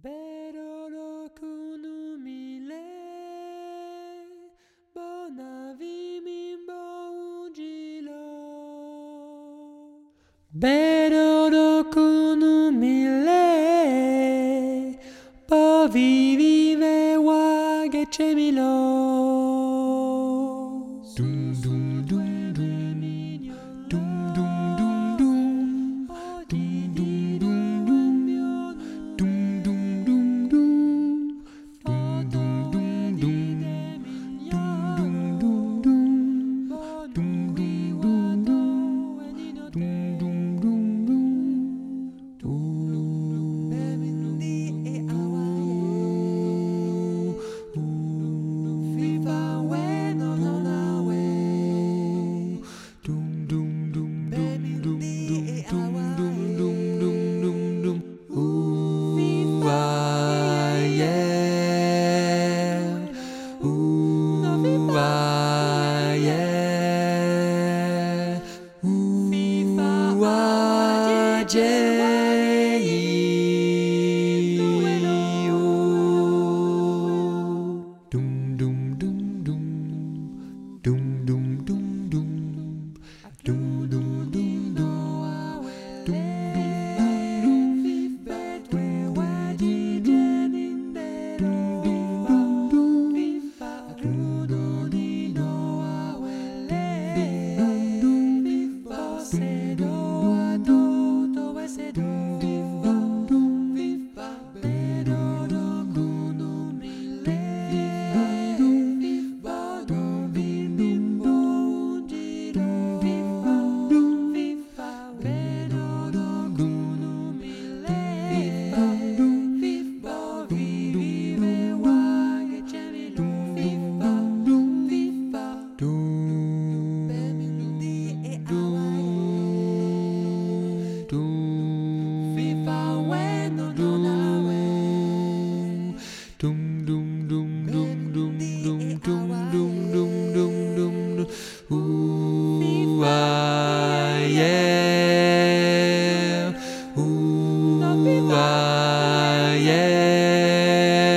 Bello kunumile, bonavi mimbo ungilo. Bello kunumile, bovi vive wage cemilo. Dum dum dum dum, dum dum dum dum, dum dum dum dum, dum dum dum dum, dum dum dum dum, dum dum dum dum, dum dum dum dum, dum dum dum dum.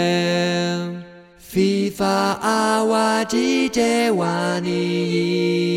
FIFA awajite wani